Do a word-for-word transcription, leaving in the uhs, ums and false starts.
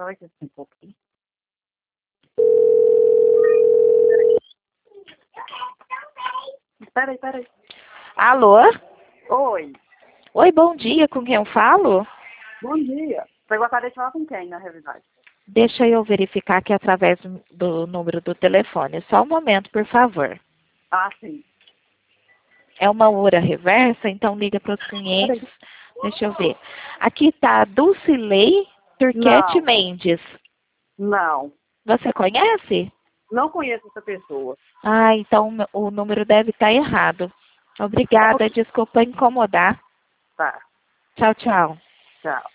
só aqui um pouquinho. Peraí, peraí. Alô? Oi, Oi, bom dia. Com quem eu falo? bom dia. Você gostaria de falar com quem, na realidade? Deixa eu verificar aqui através do do número do telefone. Só um momento, por favor. Ah, sim. É uma hora reversa, então liga para os clientes. Deixa eu ver. Aqui está Dulcilei Turquete Não, Mendes. não. Você conhece? Não conheço essa pessoa. Ah, então o número deve estar errado. É Obrigada, porque... desculpa incomodar. Tá, Tchau, tchau. tchau.